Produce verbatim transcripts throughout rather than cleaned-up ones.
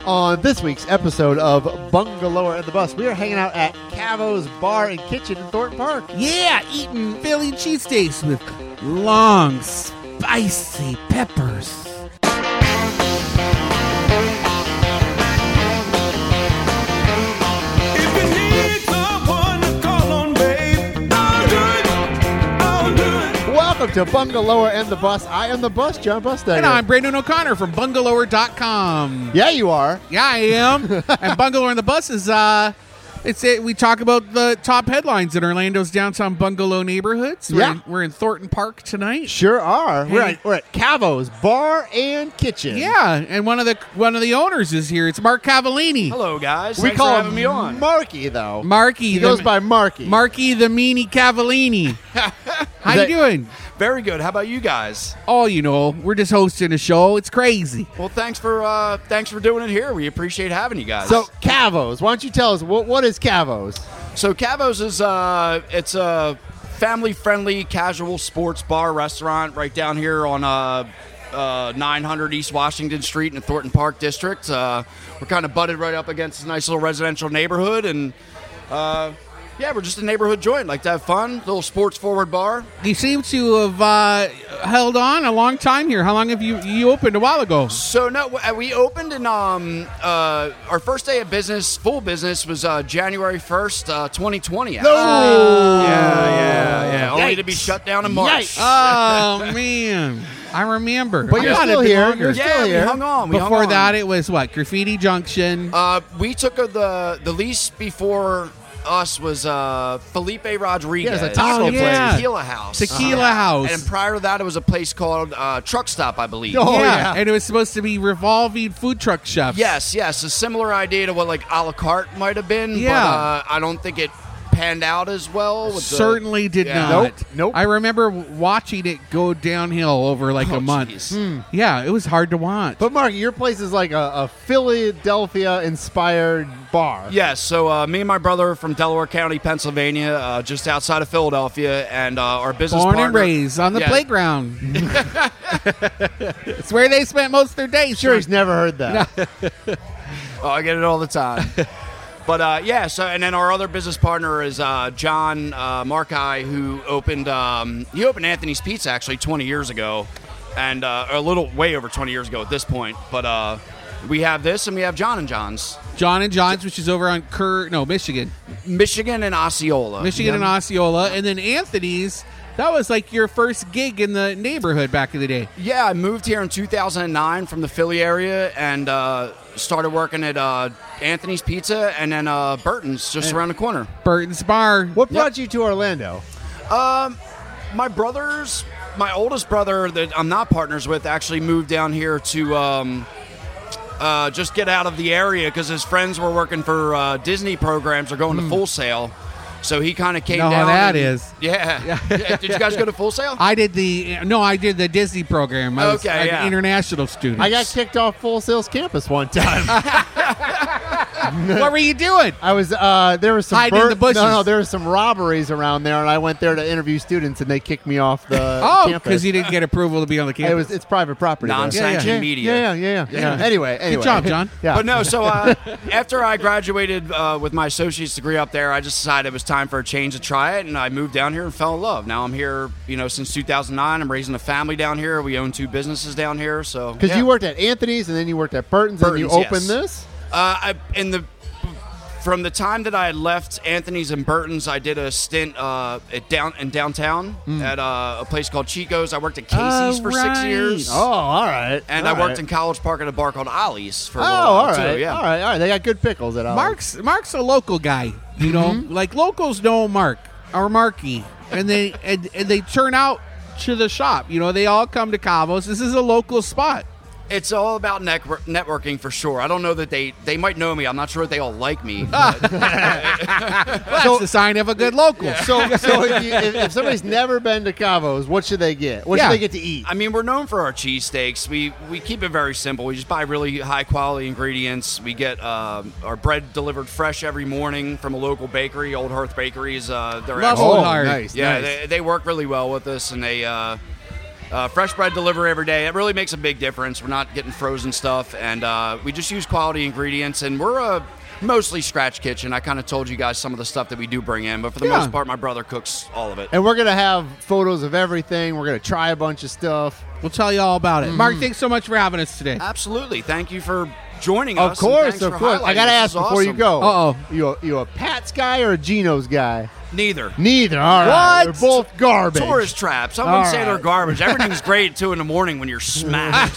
On this week's episode of Bungalower and the Bus, we are hanging out at Cavo's Bar and Kitchen in Thornton Park. Yeah, eating Philly cheesesteaks with long, spicy peppers. Welcome to Bungalower and the Bus. I am the Bus, John Busdagger. And I'm Brandon O'Connor from bungalower dot com. Yeah, you are. Yeah, I am. And Bungalower and the Bus is, uh, it's it. We talk about the top headlines in Orlando's downtown bungalow neighborhoods. We're, Yeah. in, we're in Thornton Park tonight. Sure are. Hey. We're at, we're at Cavo's Bar and Kitchen. Yeah, and one of the one of the owners is here. It's Mark Cavallini. Hello, guys. We Thanks call for him having me on. Marky, though. Marky. He the, goes by Marky. Marky the Meanie Cavallini. How That- you doing? Very good. How about you guys? Oh, you know, we're just hosting a show. It's crazy. Well, thanks for uh, thanks for doing it here. We appreciate having you guys. So, Cavo's. Why don't you tell us, what, what is Cavo's? so Cavo's is uh, it's a family-friendly, casual sports bar restaurant right down here on uh, uh, nine hundred East Washington Street in the Thornton Park district. Uh, we're kind of butted right up against a nice little residential neighborhood, and uh, yeah, we're just a neighborhood joint. Like to have fun, little sports-forward bar. You seem to have uh, held on a long time here. How long have you you opened a while ago? So no, w- we opened in um uh our first day of business, full business was uh, January first, uh, twenty twenty. actually. No! Yeah, yeah, yeah. Only to be Yikes. shut down in March. Yikes. Oh man, I remember. But I you're thought still it'd been here. longer. You're yeah, still we here. hung on. We hung Before on. that, it was what? Graffiti Junction. uh, we took uh, the the lease before us was uh, Felipe Rodriguez. Yeah, it's a taco Oh, place. yeah. Tequila House. Tequila Yeah. House. And prior to that, it was a place called uh, Truck Stop, I believe. Oh, yeah. yeah. and it was supposed to be revolving food truck chefs. Yes, yes, a similar idea to what like a la carte might have been. Yeah. but uh, I don't think it panned out as well. With the- Certainly did Yeah. not. Nope, nope. I remember watching it go downhill over like Oh, a month. jeez. Yeah, it was hard to watch. But, Marky, your place is like a, a Philadelphia-inspired bar. Yes, so uh, me and my brother are from Delaware County, Pennsylvania, uh, just outside of Philadelphia, and uh, our business Born and partner. raised on the Yeah. playground. It's where they spent most of their days. Sure, he's never heard that. Oh, I get it all the time. But uh, yeah, so and then our other business partner is uh, John uh, Markai, who opened um, he opened Anthony's Pizza actually twenty years ago, and uh, a little way over twenty years ago at this point. But uh, we have this, and we have John and John's, John and John's, which is over on Kerr, no, Michigan. Michigan and Osceola. Michigan and Osceola. And then Anthony's, that was like your first gig in the neighborhood back in the day. Yeah, I moved here in two thousand nine from the Philly area and uh, started working at uh, Anthony's Pizza and then uh, Burton's just around the corner. Burton's Bar. What brought you to Orlando? Um, my brothers, my oldest brother that I'm not partners with, actually moved down here to um, uh, just get out of the area because his friends were working for uh, Disney programs or going to Full Sail. So he kind of came Know how down. that and- is. Yeah. Yeah. Did you guys go to Full Sail? I did the, no, I did the Disney program. I was Okay, an yeah. international student. I got kicked off Full Sail's campus one time. What were you doing? I was uh, there was some Hiding in the bushes. No, no, there was some robberies around there, and I went there to interview students, and they kicked me off the Oh, campus. because you didn't get approval to be on the campus. It was it's private property. there. Non-sanctioned yeah, yeah. media. Yeah, yeah, yeah, yeah. Anyway, anyway, job, John. Yeah, But no, so uh, after I graduated uh, with my associate's degree up there, I just decided it was time for a change to try it, and I moved down here and fell in love. Now I'm here, you know, since two thousand nine. I'm raising a family down here. We own two businesses down here, so because yeah. you worked at Anthony's, and then you worked at Burton's, and you Burton's, opened yes. this. Uh, I, in the from the time that I had left Anthony's and Burton's, I did a stint uh, at down in downtown at uh, a place called Chico's. I worked at Casey's Oh, for six right. years. Oh, all right. And all I worked right. in College Park at a bar called Ollie's for a Oh, little all while right, too. Yeah. all right, all right. They got good pickles at Ollie's. Mark's Mark's a local guy, you know, like locals know Mark or Marky, and they and, and they turn out to the shop. You know, they all come to Cavo's. This is a local spot. It's all about network- networking for sure. I don't know that they they might know me. I'm not sure if they all like me. but- That's the sign of a good local. So, so if, you, if, if somebody's never been to Cavo's, what should they get? What Yeah. should they get to eat? I mean, we're known for our cheesesteaks. We we keep it very simple. We just buy really high quality ingredients. We get uh, our bread delivered fresh every morning from a local bakery. Old Hearth Bakery is uh, they're Love excellent. Old Hearth. nice. Yeah, nice. they, they work really well with us, and they uh, Uh, fresh bread delivery every day. It really makes a big difference. We're not getting frozen stuff, and uh, we just use quality ingredients. And we're a mostly scratch kitchen. I kind of told you guys some of the stuff that we do bring in, but for the Yeah. most part, my brother cooks all of it. And we're going to have photos of everything. We're going to try a bunch of stuff. We'll tell you all about it. Mm-hmm. Mark, thanks so much for having us today. Absolutely. Thank you for joining Of us. and course, thanks of for course. I highlighting got to us. ask This is before you awesome. go. Uh-oh. You a, you a Pat's guy or a Geno's guy? Neither. Neither. All right. What? They're both garbage. Tourist traps. I wouldn't All say they're right. garbage. Everything's great at two in the morning when you're smashed.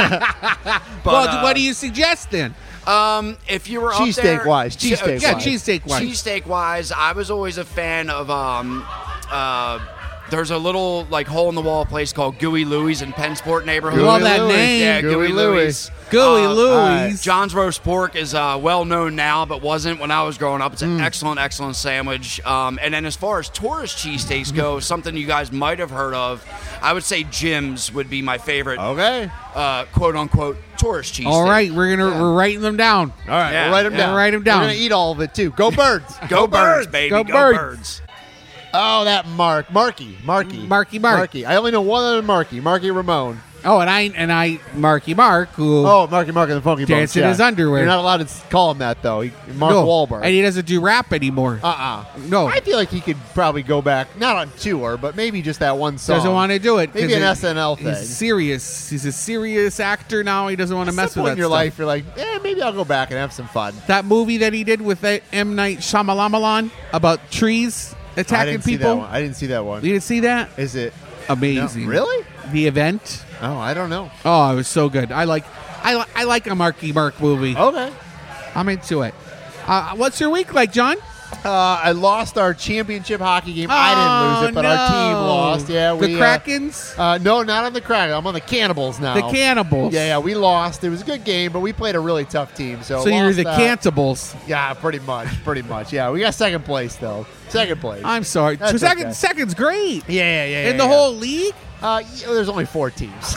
but, well, uh, what do you suggest then? Um, if you were Cheesesteak up there, wise, che- cheesesteak Yeah, wise. cheesesteak wise. Cheesesteak wise, I was always a fan of um, uh, there's a little like hole in the wall place called Gooey Louie's in Pennsport neighborhood. Gooey Love that Louie. name. Yeah, Gooey Gooey Louie. Louie's. Gooey Uh, Louie's. John's roast pork is uh, well known now, but wasn't when I was growing up. It's Mm. an excellent, excellent sandwich. Um, and then as far as tourist cheesesteaks go, something you guys might have heard of, I would say Jim's would be my favorite, Okay. uh, quote unquote, tourist cheesesteak. All right, we're gonna Yeah. we're writing them down. All right. Yeah, We'll write them yeah. down. We'll write 'em down. We're going to eat all of it, too. Go Birds. Go, birds, baby. Go Go, birds. birds. Oh, that Mark. Marky. Marky. Marky Mark. Marky. I only know one other Marky. Marky Ramone. Oh, and I and I Marky Mark who Oh, Marky Mark and the Funky Bones. Dance in yeah. his underwear. You're not allowed to s- call him that, though. He, Mark no, Wahlberg. and he doesn't do rap anymore. uh-uh. No. I feel like he could probably go back, not on tour, but maybe just that one song. Doesn't want to do it. Maybe 'cause an it- S N L thing. He's serious. He's a serious actor now. He doesn't want to At mess some with point that in your stuff. life, you're like, eh, maybe I'll go back and have some fun. That movie that he did with that M. Night Shyamalan about trees I attacking didn't see that people. one. I didn't see that one. You didn't see that? Is it no, Amazing. really? The Event. Oh, I don't know. Oh, it was so good. I like, I, li- I like a Marky Mark movie. Okay. I'm into it. Uh, what's your week like, John? Uh, I lost our championship hockey game. I didn't lose it, but Oh, our team no. lost. Yeah, we the uh, Krakens, Uh, no, not on the Kraken. I'm on the Cannibals now. the Cannibals. Yeah, yeah, we lost. It was a good game, but we played a really tough team. So, So you're lost the that. Cantables. Yeah, pretty much, pretty much. Yeah, we got second place though. Second place. I'm sorry. That's Second, okay. second's great. yeah, yeah, yeah. In yeah, the yeah. whole league, Uh, yeah, there's only four teams.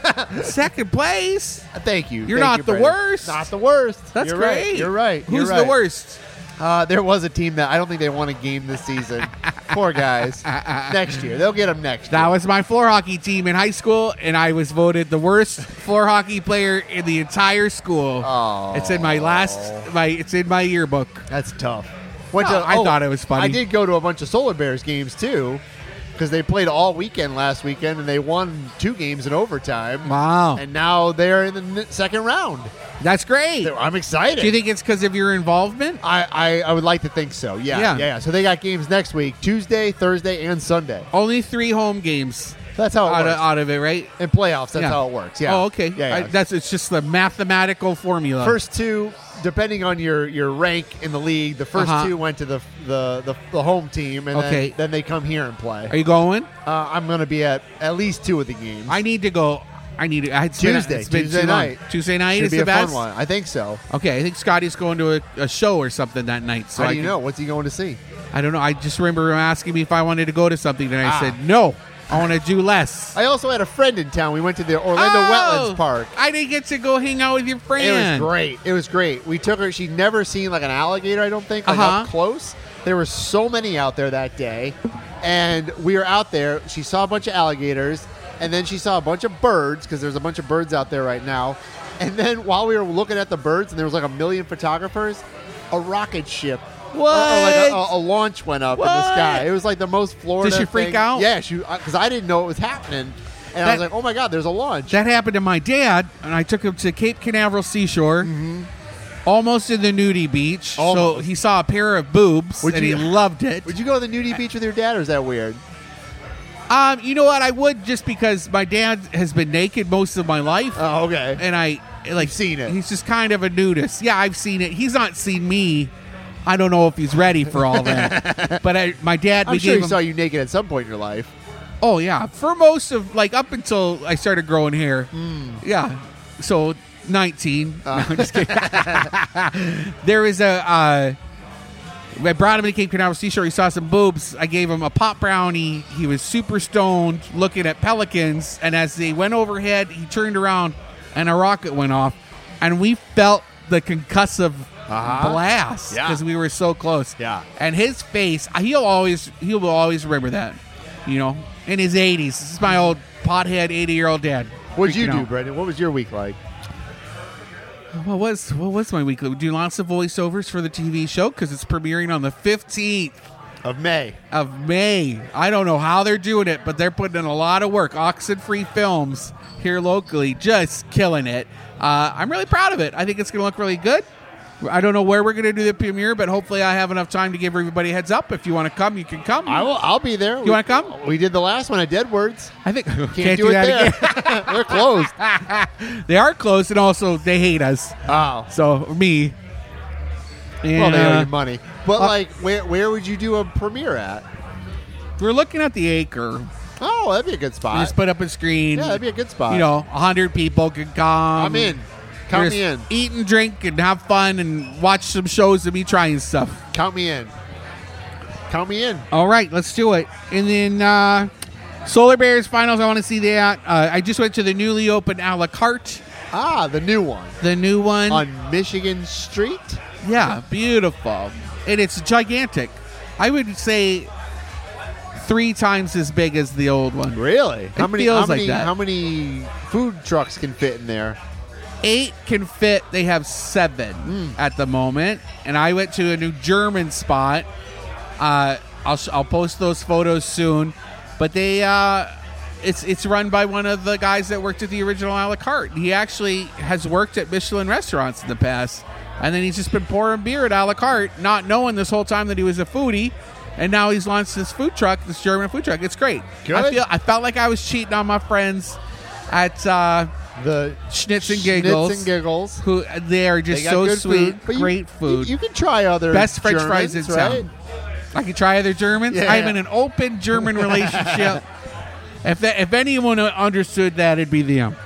second place. Thank you. You're Thank not you, the Brandon. worst. Not the worst. That's You're great. Right. You're right. Who's You're the right. worst? Uh, there was a team that I don't think they won a game this season. Poor guys. Next year, they'll get them next That year. was my floor hockey team in high school, and I was voted the worst floor hockey player in the entire school. Oh. It's in my last, my it's in my yearbook. That's tough. Went No, to, I oh, thought it was funny. I did go to a bunch of Solar Bears games too, because they played all weekend last weekend and they won two games in overtime. Wow, And now they're in the n- second round. that's great. They're- I'm excited. Do you think it's because of your involvement? I, I, I would like to think so. Yeah, Yeah. yeah, yeah. So they got games next week, Tuesday, Thursday, and Sunday. Only three home games That's how it out of, works. out of it, right? In playoffs, that's Yeah. how it works. Yeah. Oh, okay. Yeah, yeah. I, that's it's just the mathematical formula. First two, depending on your, your rank in the league, the first Uh-huh. two went to the the, the, the home team, and Okay. then, then they come here and play. Are you going? Uh, I'm going to be at at least two of the games. I need to go. I need to. It's been- Tuesday, it's been Tuesday too long. night. Tuesday night Should is be the a best. fun one. I think so. Okay, I think Scotty's going to a, a show or something that night. So How I do you can- know? What's he going to see? I don't know. I just remember him asking me if I wanted to go to something, and I Ah. said no. I want to do less. I also had a friend in town. We went to the Orlando Oh! Wetlands Park. I didn't get to go hang out with your friend. It was great. It was great. We took her. She'd never seen like an alligator, I don't think, like Uh-huh. up close. There were so many out there that day. And we were out there. She saw a bunch of alligators. And then she saw a bunch of birds because there's a bunch of birds out there right now. And then while we were looking at the birds, and there was like a million photographers, a rocket ship. What? Or, or like a, a, a launch went up in the What? sky. It was like the most Florida Did she freak thing. out? Yeah, she because I didn't know it was happening. And I That- was like, oh my God, there's a launch. That happened to my dad, and I took him to Cape Canaveral Seashore, almost in the nudie beach. So Almost. he saw a pair of boobs, Would and you- he loved it. Would you go to the nudie beach with your dad, or is that weird? Um, you know what? I would just because my dad has been naked most of my life, Oh, okay. and I like You've seen it. He's just kind of a nudist. Yeah, I've seen it. He's not seen me. I don't know if he's ready for all that. But I, my dad, I'm we sure gave he him. saw you naked at some point in your life. Oh yeah, for most of like up until I started growing hair. Hmm. Yeah, so nineteen. Uh. No, I'm just kidding. There was a. Uh, I brought him to Cape Canaveral Seashore. He saw some boobs. I gave him a pop brownie. He was super stoned, looking at pelicans. And as they went overhead, he turned around, and a rocket went off, and we felt the concussive Uh-huh. blast Yeah. because we were so close. Yeah. And his face, he'll always he'll always remember that. You know, in his eighties. This is my old pothead eighty-year-old dad. What did you freaking do, out. Brendan? What was your week like? What was what was my week? We do lots of voiceovers for the T V show because it's premiering on the fifteenth Of May. of May. I don't know how they're doing it, but they're putting in a lot of work. Oxenfree Films here locally, just killing it. Uh, I'm really proud of it. I think it's going to look really good. I don't know where we're going to do the premiere, but hopefully I have enough time to give everybody a heads up. If you want to come, you can come. I will. I'll be there. You wanna come? We did the last one at Deadwords. I think Can't, can't, do, do, it that there. again. They're closed. They are closed, and also they hate us. Oh. So me. And, Well, they owe uh, you money. But uh, like, where where would you do a premiere at? we're looking at the Acre. Oh, that'd be a good We spot. just put up a screen. Yeah, that'd be a good spot. You know, a hundred people can come. I'm in. Count Just me in. Eat and drink and have fun and watch some shows of me trying stuff. Count me in. Count me in. All right, let's do it. And then uh, Solar Bears finals. I want to see that. Uh, I just went to the newly opened a la carte, Ah, the new one the new one. on Michigan Street. Yeah, beautiful. And it's gigantic. I would say three times as big as the old one. Really? How many? feels how like many? that. How many food trucks can fit in there? Eight can fit. They have seven Mm. at the moment. And I went to a new German spot. Uh, I'll I'll post those photos soon. But they uh, it's it's run by one of the guys that worked at the original a la carte. He actually has worked at Michelin restaurants in the past, and then he's just been pouring beer at a la carte, not knowing this whole time that he was a foodie. And now he's launched this food truck, this German food truck. It's great. Good. I feel I felt like I was cheating on my friends at uh, The Schnitz and Giggles. Schnitz and Giggles. Who they are They just got so good sweet, food, but you- great food. You, you can try other Best French Germans, fries in right? town. I can try other Germans. Yeah. I'm in an open German relationship. If that, if anyone understood that, it'd be them.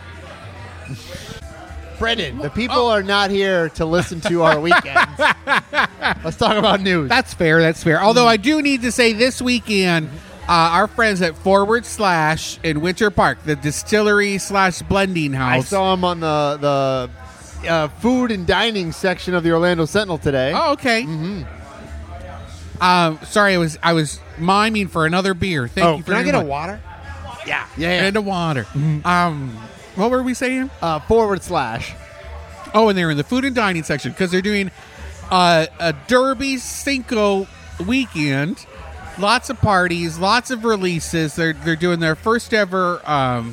Brendan, the people are not here to listen to our weekends. Let's talk about news. That's fair. That's fair. Although I do need to say, this weekend, uh, our friends at Forward Slash in Winter Park, the distillery slash blending house. I saw him on the the uh, food and dining section of the Orlando Sentinel today. Oh, okay. Mm-hmm. Um, sorry, I was I was miming for another beer. Thank oh, you for can I get a much. water? Yeah, Yeah. and a water. Um, what were we saying? Uh, forward slash. Oh, and they're in the food and dining section because they're doing uh, a Derby Cinco weekend. Lots of parties, lots of releases. They're they're doing their first ever. Um,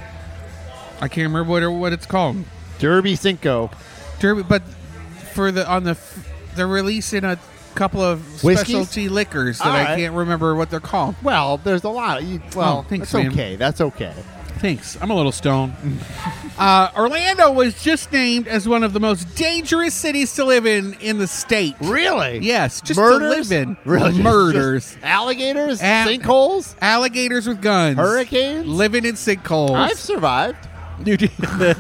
I can't remember what it, what it's called. Derby Cinco. Derby, but for the on the f- they're releasing a couple of Whiskeys? specialty liquors that All I right. can't remember what they're called. Well, there's a lot. You, well, Oh, thanks, that's man. okay. That's okay. Thanks. I'm a little stoned. uh, Orlando was just named as one of the most dangerous cities to live in in the state. Really? Yes, just Murders? to live in. Really? Murders. Just alligators? Al- sinkholes? Alligators with guns. Hurricanes? Living in sinkholes. I've survived. You did.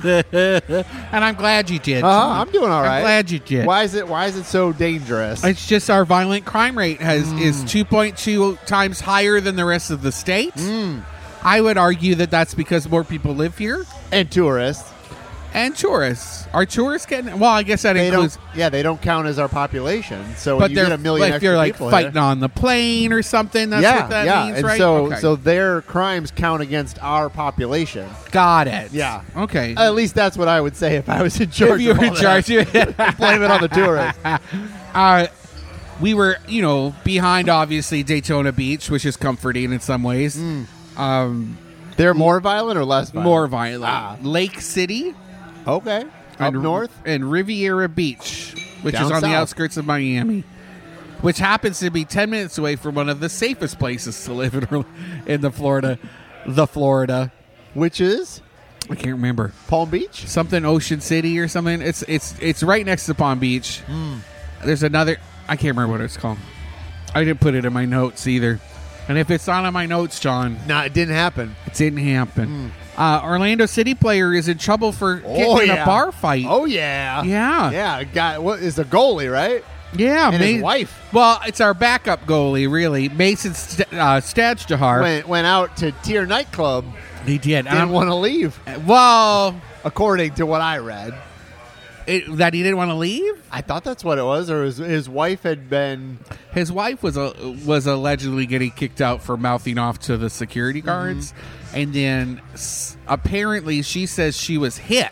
And I'm glad you did. Uh-huh, I'm doing all I'm right. glad you did. Why is it? Why is it so dangerous? It's just our violent crime rate has Hmm. is two point two times higher than the rest of the state. Hmm. I would argue that that's because more people live here and tourists. and tourists. Are tourists getting? Well, I guess that They includes. don't. Yeah, they don't count as our population. So when But you they're get a million like, if extra you're like people fighting here, on the plane or something. That's yeah, what that yeah, means, and right? so Okay. so their crimes count against our population. got it. Yeah. Okay. At least that's what I would say if I was in charge. if you of were all in that. charge, Blame it on the tourists. uh, we were, you know, behind obviously Daytona Beach, which is comforting in some ways. Mm. Um, They're more violent or less violent? more violent. Ah. Lake City. Okay. Up and, north. and Riviera Beach, which Down is on south. the outskirts of Miami, which happens to be ten minutes away from one of the safest places to live in, in the Florida, the Florida. Which is I can't remember Palm Beach. something Ocean City or something. It's it's it's right next to Palm Beach. Hmm. There's another. I can't remember what it's called. I didn't put it in my notes either. And if it's not on my notes, John, No, it didn't happen. it didn't happen. Uh, Orlando City player is in trouble for getting Oh, in yeah. a bar fight. Oh yeah. Yeah. Yeah. Guy, what is the goalie, right? Yeah, And his Ma- wife. Well, it's our backup goalie, really, Mason St- uh, Stajduhar. Went went out to Tier nightclub. He did. Didn't Um, want to leave, well, according to what I read. it, that he didn't want to leave. I thought that's what it was, or his, his wife had been his wife was a, was allegedly getting kicked out for mouthing off to the security guards, mm-hmm. and then s- apparently she says she was hit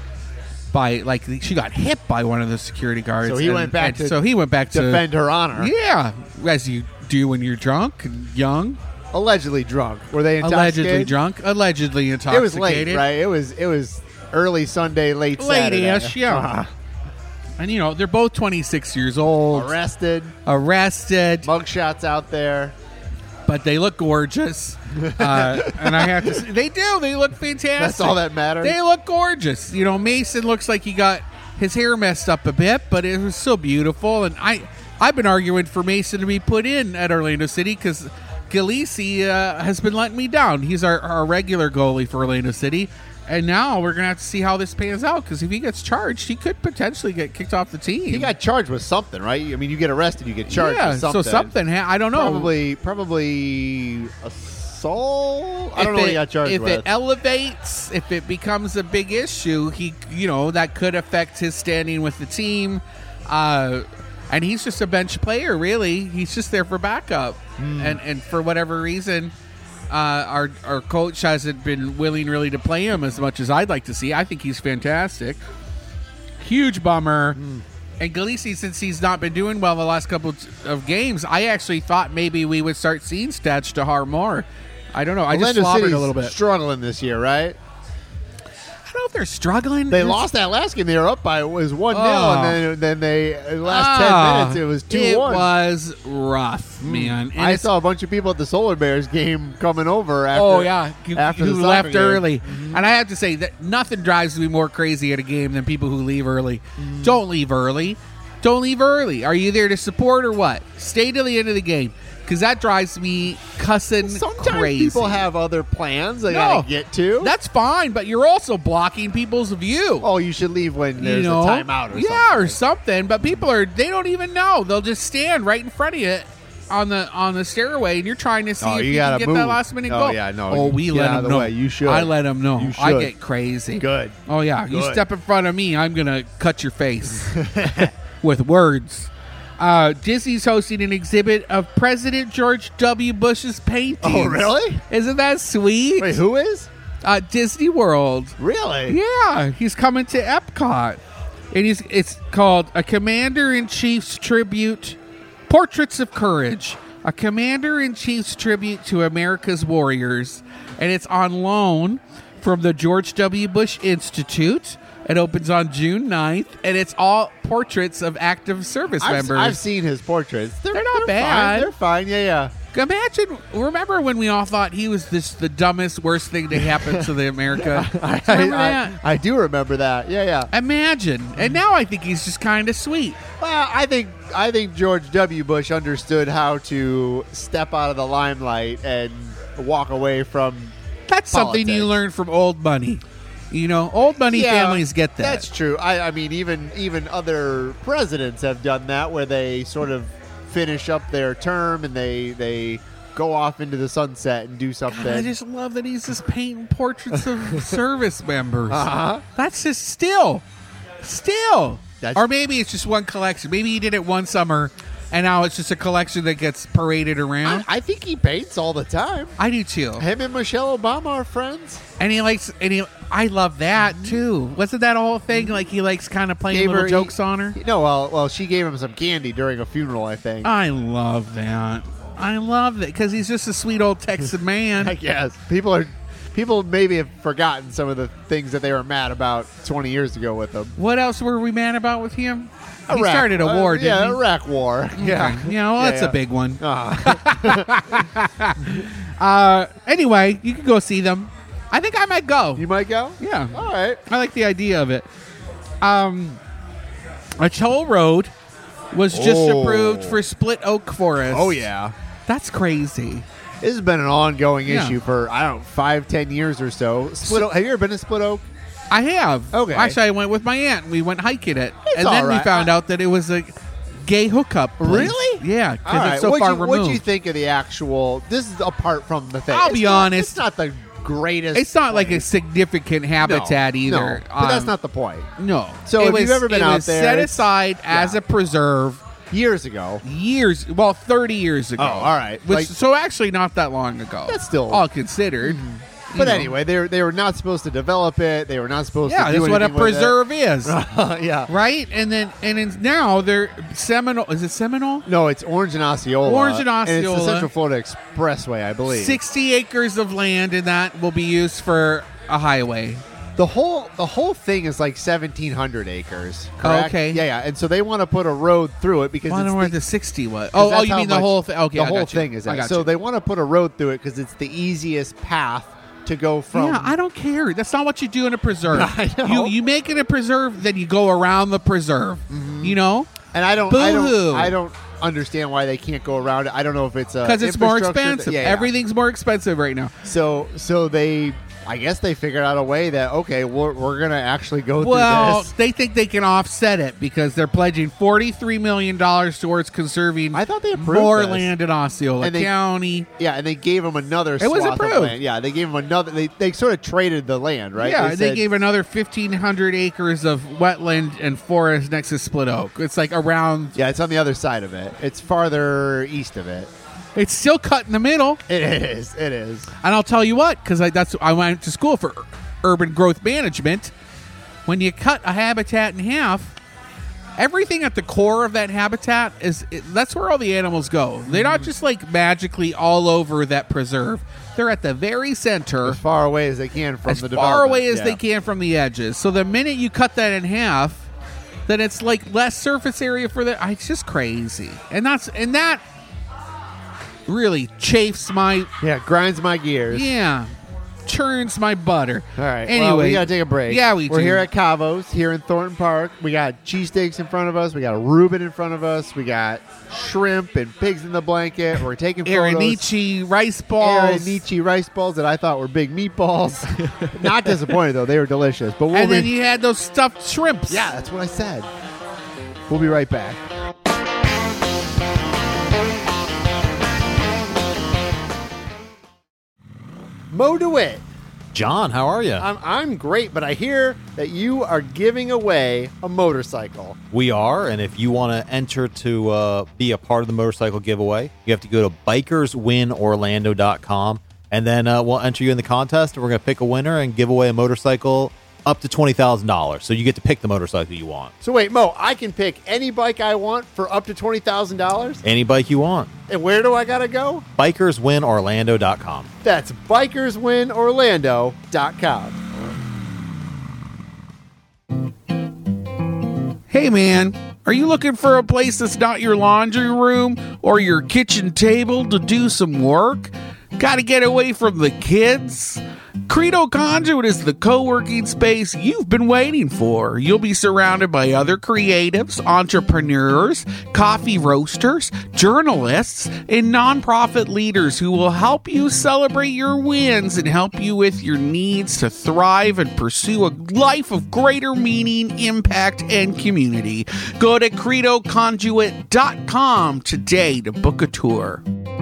by like she got hit by one of the security guards. So he and, went back and to so he went back to defend her honor. Yeah, as you do when you're drunk and young. Allegedly drunk. Were they intoxicated? Allegedly drunk. Allegedly intoxicated. It was late, right? It was it was early Sunday, late Saturday. Late-ish, yeah. Uh-huh. And you know they're both twenty-six years old. Arrested. Arrested. Mugshots out there. But they look gorgeous. uh, and I have to say, they do. They look fantastic. That's all that matters. They look gorgeous. You know, Mason looks like he got his hair messed up a bit, but it was so beautiful. And I, I've been arguing for Mason to be put in at Orlando City because Galeese uh, has been letting me down. He's our, our regular goalie for Orlando City. And now we're going to have to see how this pans out because if he gets charged, he could potentially get kicked off the team. He got charged with something, right? I mean, you get arrested, you get charged yeah, with something. so something. Ha- I don't know. Probably, probably assault? I don't if know what it, he got charged if with. it elevates, if it becomes a big issue, he, you know, that could affect his standing with the team. Uh, and he's just a bench player, really. He's just there for backup. Mm. And, and for whatever reason... Uh, our our coach hasn't been willing really to play him as much as I'd like to see. I think he's fantastic. Huge bummer. Mm. And Galeese, since he's not been doing well the last couple of games, I actually thought maybe we would start seeing Stats Jahar more. I don't know. I Orlando just slobbered City's a little bit. Struggling this year, right? I don't know if they're struggling. They It's- lost that last game. They were up by it was one nil, Oh. and then then they the last Ah, ten minutes it was two one. It was rough, man. And I it's- saw a bunch of people at the Solar Bears game coming over after. Oh yeah, who, after who the soccer left game. early, Mm-hmm. and I have to say that nothing drives me more crazy at a game than people who leave early. Mm-hmm. Don't leave early. Don't leave early. Are you there to support or what? Stay till the end of the game because that drives me cussing Sometimes crazy. people have other plans they No, gotta get to. That's fine, but you're also blocking people's view. oh, you should leave when you there's know, a timeout or yeah, something. or something. But people are—they don't even know. They'll just stand right in front of you on the on the stairway, and you're trying to see Oh, if you you, can gotta get move. that last minute Oh, goal. yeah, no, Oh, we get let out of them the know. way. You should. I let them know. You I should. get crazy. Good. Oh yeah, you Good. step in front of me, I'm gonna cut your face with words. Uh, Disney's hosting an exhibit of President George W. Bush's paintings. Oh, really? Isn't that sweet? Wait, who is? Uh, Disney World. Really? Yeah, he's coming to Epcot, and he's it's called A Commander-in-Chief's Tribute, Portraits of Courage, a Commander-in-Chief's Tribute to America's Warriors, and it's on loan from the George W. Bush Institute. It opens on June ninth, and it's all portraits of active service I've, members. I've seen his portraits. They're, They're not they're bad. Fine. They're fine. Yeah, yeah. Imagine, remember when we all thought he was this the dumbest, worst thing to happen to the America? I, Do you remember I, that? I, I do remember that. Yeah, yeah. Imagine, and now I think he's just kind of sweet. Well, I think I think George W. Bush understood how to step out of the limelight and walk away from. That's something you politics. learn from old money. You know, old money Yeah, families get that. That's true. I, I mean, even even other presidents have done that, where they sort of finish up their term and they they go off into the sunset and do something. God, I just love that he's just painting portraits of service members. Uh-huh. That's just still, still. That's- or maybe it's just one collection. Maybe he did it one summer, and now it's just a collection that gets paraded I, around. I, I think he paints all the time. do too. Him and Michelle Obama are friends. And he likes, and he, I love that too. Wasn't that a whole thing? Like he likes kind of playing Gave little her- jokes he- on her. No, well, well, she gave him some candy during a funeral, I think. I love that. I love that because he's just a sweet old Texan man. I guess people are people maybe have forgotten some of the things that they were mad about twenty years ago with him. What else were we mad about with him? He Iraq- started a war, uh, didn't yeah, he? Iraq War. Yeah, Okay. You know, well, Yeah, that's yeah. a big one. Uh, Uh, anyway, you can go see them. I think I might go. you might go. Yeah. All right. I like the idea of it. Um, a toll road was just Oh. approved for Split Oak Forest. Oh yeah. That's crazy. This has been an ongoing Yeah. issue for I don't know five, ten years or so. Split So- Oak, have you ever been to Split Oak? I have. Okay. Actually, I went with my aunt. We went hiking it. It's and then all we right. found I- out that it was a gay hookup place. Really? Yeah, All because right. it's so what'd far you, removed. What'd you think of the actual? This is apart from the thing. I'll It's be not- honest. It's not the greatest. It's not like a place. significant habitat no, either. No, but that's Um, not the point. No. So It if was, you've ever been it out was there, set it's- aside as yeah. a preserve years ago. Years, well, thirty years ago. Oh, all right. Which, Like- so actually not that long ago. That's still- all considered. You But know. anyway, they were, they were not supposed to develop it. They were not supposed Yeah, to do that's what a anything with it. preserve is. Yeah. Right? And then and then now they're Seminole. Is it Seminole? No, it's Orange and Osceola. Orange and it's Osceola. the Central Florida Expressway, I believe. sixty acres of land, and that will be used for a highway. The whole the whole thing is like seventeen hundred acres. Correct? okay. Yeah, yeah. And so they want to put a road through it because Well, I it's don't know where the, the sixty was. 'cause Oh, oh, that's you how mean the much- whole thing? Okay, the I whole got you. thing is I that. got So you. they want to put a road through it because it's the easiest path to go from. Yeah, I don't care. That's not what you do in a preserve. I know. You you make it a preserve, then you go around the preserve. You know, and I don't. I Boo-hoo. don't. I don't understand why they can't go around it. I don't know if it's a because it's more infrastructure expensive. that- yeah, yeah. Everything's more expensive right now. So so they. I guess they figured out a way that okay, we're, we're gonna actually go Well, through this. they think they can offset it because they're pledging forty-three million dollars towards conserving I thought they approved more this. land in Osceola And they- County. Yeah, and they gave them another. It was swath approved. Of land. Yeah, they gave them another. They they sort of traded the land, right? Yeah, they, said- gave another fifteen hundred acres of wetland and forest next to Split Oak. It's like around. Yeah, it's on the other side of it. It's farther east of it. It's still cut in the middle. It is. It is. And I'll tell you what, because I, that's I went to school for ur- urban growth management. When you cut a habitat in half, everything at the core of that habitat is it, that's where all the animals go. They're not just like magically all over that preserve. They're at the very center, As far away as they can from as the far development. away as Yeah. they can from the edges. So the minute you cut that in half, then it's like less surface area for the. It's just crazy, and that's and that really chafes my Yeah, grinds my gears. yeah, churns my butter. All right. Anyway, well, we gotta take a break. Yeah, we We're do. here at Cavo's here in Thornton Park. We got cheesesteaks in front of us. We got a Reuben in front of us. We got shrimp and pigs in the blanket. We're taking photos. Aranici rice balls. Aranici rice balls that I thought were big meatballs. Not disappointed though; they were delicious. But we'll and be, then you had those stuffed shrimps. yeah, that's what I said. We'll be right back. Mo DeWitt. John, how are you? I'm, I'm great, but I hear that you are giving away a motorcycle. we are, and if you want to enter to uh, be a part of the motorcycle giveaway, you have to go to bikers win orlando dot com, and then uh, we'll enter you in the contest, and we're going to pick a winner and give away a motorcycle up to twenty thousand dollars. So you get to pick the motorcycle you want. So wait, Mo, I can pick any bike I want for up to twenty thousand dollars? Any bike you want. And where do I got to go? bikers win orlando dot com. That's bikers win orlando dot com. Hey, man, are you looking for a place that's not your laundry room or your kitchen table to do some work? Got to get away from the kids? Credo Conduit is the co-working space you've been waiting for. You'll be surrounded by other creatives, entrepreneurs, coffee roasters, journalists, and nonprofit leaders who will help you celebrate your wins and help you with your needs to thrive and pursue a life of greater meaning, impact, and community. Go to credo conduit dot com today to book a tour.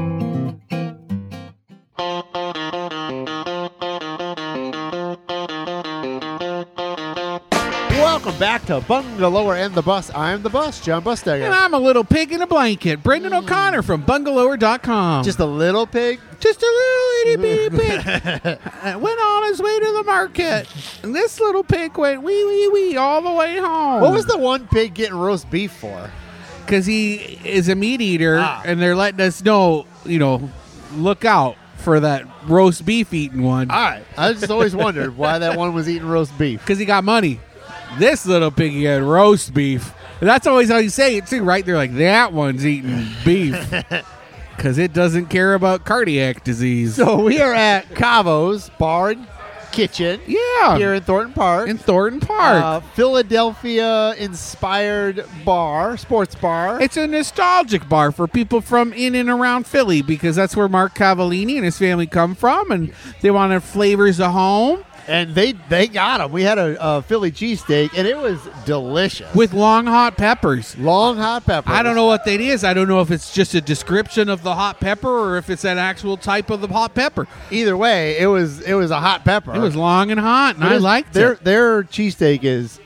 Welcome back to Bungalower and the Bus. I'm the Bus, John And Bustegger. I'm a little pig in a blanket, Brendan O'Connor from bungalower dot com. Just a little pig. Just a little itty bitty pig uh, went on his way to the market. And this little pig went wee, wee, wee all the way home. What was the one pig getting roast beef for? Because he is a meat eater, Ah. and they're letting us know, you know, look out for that roast beef eating one. All right. I just always wondered why that one was eating roast beef. Because he got money. This little piggy had roast beef. And that's always how you say it, too, right? They're like, that one's eating beef. Because it doesn't care about cardiac disease. So we are at Cavo's Bar and Kitchen Yeah. here in Thornton Park. in Thornton Park. Uh, Philadelphia-inspired bar, sports bar. It's a nostalgic bar for people from in and around Philly because that's where Mark Cavallini and his family come from, and they wanted flavors of home and they they got them. We had a, a Philly cheesesteak, and it was delicious. with long hot peppers. long hot peppers. I don't know what that is. I don't know if it's just a description of the hot pepper or if it's an actual type of the hot pepper. Either way, it was it was a hot pepper. It was long and hot, and But I it's- liked their it. their cheesesteak is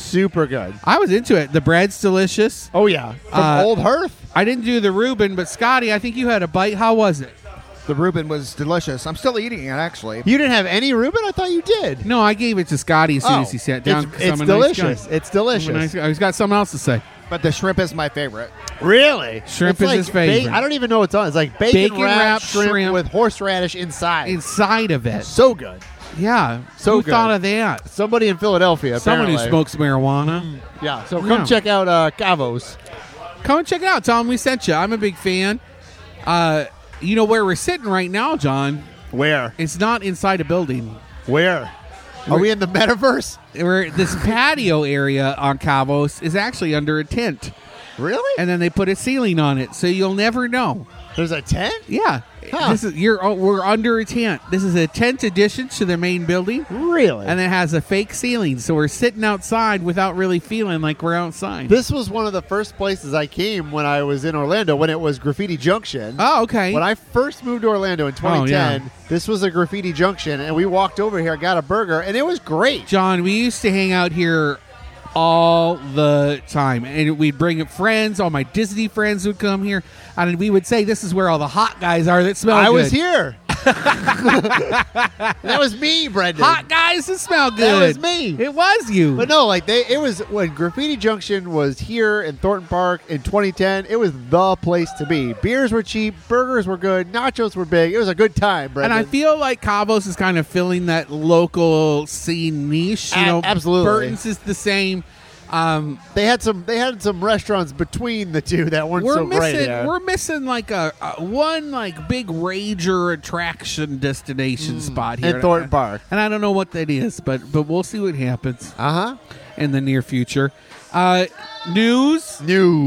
super good. I was into it. The bread's delicious. Oh yeah, from Uh, Old Hearth. I didn't do the Reuben, but Scotty, I think you had a bite. How was it? The Reuben was delicious. I'm still eating it, actually. You didn't have any Reuben? I thought you did. No, I gave it to Scotty as soon Oh, as he sat down. It's, 'cause I'm it's a nice delicious. guy. It's I'm a delicious. nice guy. He's got something else to say. But the shrimp is my favorite. Really? Shrimp It's is like his favorite. ba- I don't even know what's on. It's like bacon, Bacon wrapped, wrapped shrimp, shrimp. with horseradish inside. Inside of it. so good. Yeah. So Who good. thought of that? Somebody in Philadelphia. Someone who apparently. smokes marijuana. Yeah. So come Yeah. check out uh, Cavos. Come and check it out. Tell them we sent you. I'm a big fan. Uh, you know where we're sitting right now, John? Where? It's not inside a building. Where? Are we in the metaverse? Where this patio area on Cabos is actually under a tent, Really? and then they put a ceiling on it, so you'll never know. There's a tent? Yeah, Huh. this is you're oh, we're under a tent. This is a tent addition to the main building, Really? and it has a fake ceiling, so we're sitting outside without really feeling like we're outside. This was one of the first places I came when I was in Orlando, when it was Graffiti Junction. oh, okay. When I first moved to Orlando in twenty ten, Oh, yeah. this was a Graffiti Junction, and we walked over here, got a burger, and it was great. John, we used to hang out here all the time, and we'd bring up friends. All my Disney friends would come here, and we would say, "This is where all the hot guys are that smell I good." was here. That was me, Brendan. Hot guys that smell good. That was me. It was you. But no, like they, it was when Graffiti Junction was here in Thornton Park in twenty ten. It was the place to be. Beers were cheap, burgers were good, nachos were big. It was a good time, and Brendan. I feel like Cabos is kind of filling that local scene niche. You A- know, absolutely. Burton's is the same. Um, they had some. They had some restaurants between the two that weren't we're so missing. great. Yeah. We're missing like a, a one like big rager attraction destination spot here in Thornton Park. and I don't know what that is, but but we'll see what happens Uh huh. in the near future. Uh, news.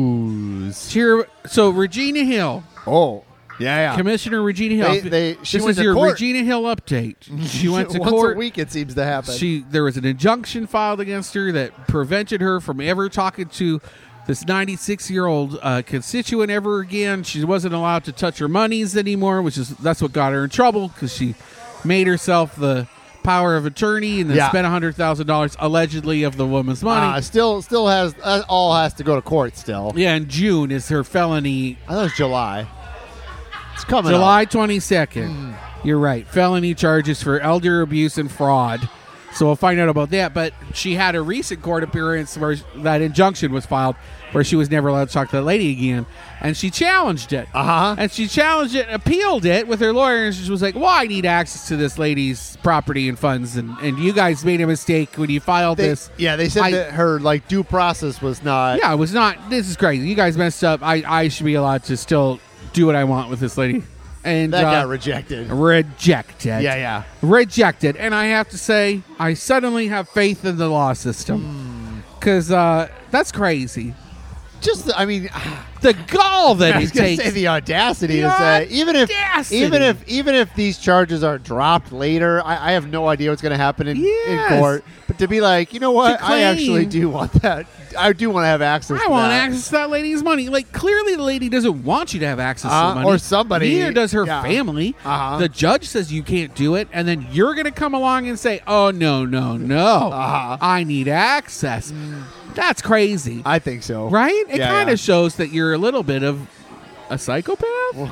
News. Here, so Regina Hill, Oh, yeah, yeah. Commissioner Regina Hill. They- they- she this went is to your court. Regina Hill update. She went to Once court. a week, it seems to happen. She there was an injunction filed against her that prevented her from ever talking to this ninety-six year old uh, constituent ever again. She wasn't allowed to touch her monies anymore, which is that's what got her in trouble because she made herself the power of attorney and then Yeah. spent a hundred thousand dollars allegedly of the woman's money. uh, still, still has uh, all has to go to court. Still, yeah, in June is her felony. I thought it was July. It's coming. July up. twenty-second. You're right. Felony charges for elder abuse and fraud. So we'll find out about that. But she had a recent court appearance where that injunction was filed where she was never allowed to talk to that lady again. And she challenged it. Uh-huh. And she challenged it and appealed it with her lawyer. And she was like, well, I need access to this lady's property and funds. And, and you guys made a mistake when you filed They- this. yeah, they said I- that her like due process was not. Yeah, it was not. This is crazy. You guys messed up. I, I should be allowed to still do what I want with this lady. And that uh, got rejected. rejected. Yeah, yeah. Rejected. And I have to say, I suddenly have faith in the law system. Because uh, that's crazy. Just, the- I mean, The gall that I it was going to takes. say the audacity The is that even if, audacity. even if, even if these charges are dropped later, I, I have no idea what's going to happen in, Yes. in court. But to be like, you know what, To I actually claim- do want that. I do want to have access. I to want that. access to that lady's money. Like, clearly the lady doesn't want you to have access Uh, to the money. or somebody- Neither does her yeah. family. Uh-huh. The judge says you can't do it. And then you're going to come along and say, oh, no, no, no. Uh-huh. I need access. That's crazy. I think so. Right? It Yeah, kind of yeah. shows that you're a little bit of a psychopath.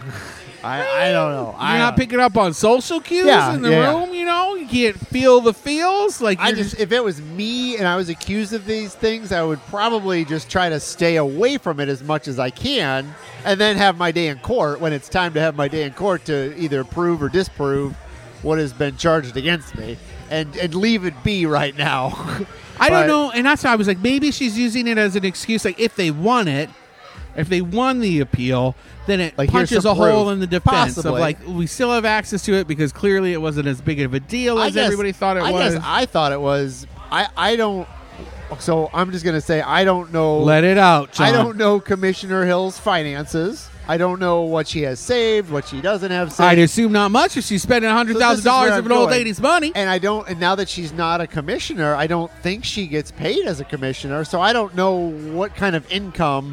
I, I don't know. You're I not don't- picking up on social cues Yeah, in the yeah, yeah. room, you know? You can't feel the feels. Like I you're just, if it was me and I was accused of these things, I would probably just try to stay away from it as much as I can, and then have my day in court when it's time to have my day in court to either prove or disprove what has been charged against me, and and leave it be right now. I But- don't know, and that's why I was like, maybe she's using it as an excuse. Like, if they won it, if they won the appeal, then it Like, here's punches a some hole proof. in the defense Possibly. of like we still have access to it because clearly it wasn't as big of a deal I as guess- everybody thought it I was. guess I thought it was. I I don't. So I'm just gonna say I don't know. Let it out, John. I don't know Commissioner Hill's finances. I don't know what she has saved, what she doesn't have saved. I'd assume not much if she's spending hundred So thousand this is where dollars I'm of an old going. lady's money. And I don't. And now that she's not a commissioner, I don't think she gets paid as a commissioner. So I don't know what kind of income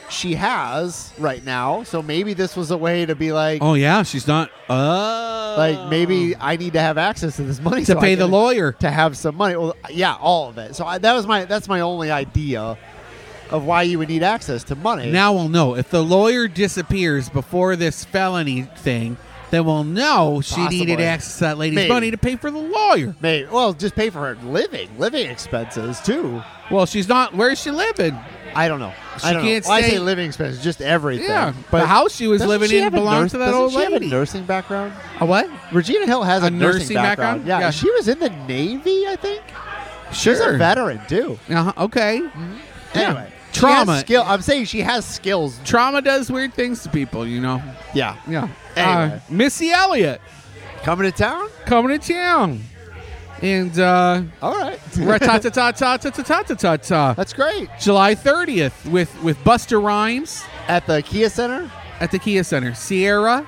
she has right now. So maybe this was a way to be like, Oh yeah, she's not. Uh, like maybe I need to have access to this money to so I pay the can- lawyer. to have some money. Well, yeah, all of it. So I, that was my that's my only idea of why you would need access to money. Now we'll know if the lawyer disappears before this felony thing. Then we'll know she Possibly. needed access to that lady's Maybe. money to pay for the lawyer. Maybe, well, just pay for her living, living expenses too. Well, she's not. Where's she living? I don't know. She I don't can't know. Well, I stay- say living expenses, just everything. Yeah, but the house she was doesn't living she in have a belonged nurse- to that doesn't old she have lady. a nursing background? A what? Regina Hill has a, A nursing nursing background? Yeah, Yeah. she was in the Navy, I think. She's Sure. a veteran too. Uh-huh. Okay. Yeah. Anyway, she Trauma. has skill. I'm saying she has skills. Trauma does weird things to people, you know. Yeah, Yeah. Anyway. Uh, Missy Elliott coming to town. coming to town. And uh All right, ra-ta-ta-ta-ta-ta-ta-ta-ta. that's great. July thirtieth with with Busta Rhymes At the Kia Center. at the Kia Center. Sierra.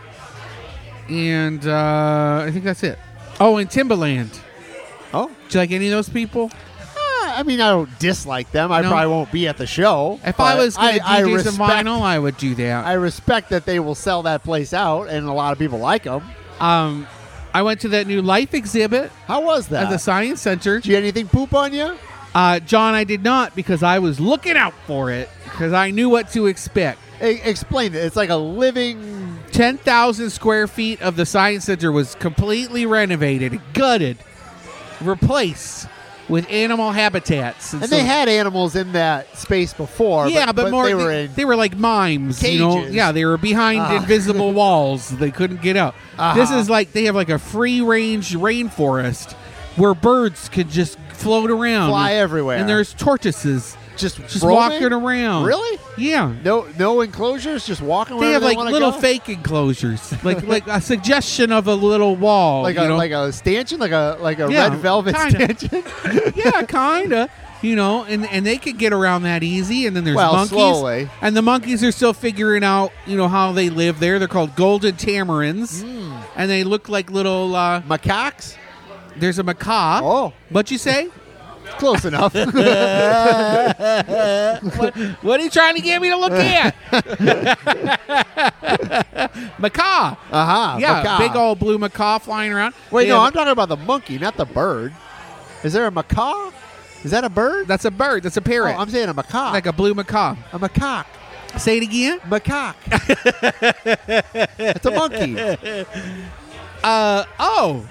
And uh I think that's it. Oh, and Timbaland. Oh, Do you like any of those people? Uh, I mean, I don't dislike them. I No. probably won't be at the show. If I but was going to I, D J I some respect, vinyl, I would do that. I respect that they will sell that place out, and a lot of people like them. Um, I went to that new Life exhibit How was that? at the Science Center. Did you get anything poop on you? Uh, John, I did not because I was looking out for it because I knew what to expect. E- explain it. It's like a living. ten thousand square feet of the Science Center was completely renovated, gutted, replaced with animal habitats. And so- they had animals in that space before. yeah, but, more they they, were in. they were like mimes, you know. cages. Yeah, they were behind Ah. invisible walls. They couldn't get out. Uh-huh. This is like they have like a free range rainforest where birds could just float around, Fly everywhere. and there's tortoises just just roaming? walking around. Really? Yeah. No, no enclosures. Just walking. They wherever have like wanna little go? fake enclosures, like like a suggestion of a little wall, like you a know? like a stanchion, like a like a Yeah, red velvet kinda. stanchion. yeah, kinda. You know, and, and they could get around that easy. And then there's Well, monkeys, slowly. and the monkeys are still figuring out, you know, how they live there. They're called golden tamarins, Hmm. and they look like little. Uh, Macaques. there's a macaw. Oh, What you say? close enough. What are you trying to get me to look at? Macaw. Uh huh. Yeah, big old blue macaw flying around. Wait, They no, have- I'm talking about the monkey, not the bird. Is there a macaw? Is that a bird? That's a bird. That's a parrot. Oh, I'm saying a macaque. like a blue macaw. a macaque. Say it again. Macaque. It's a monkey. Uh oh.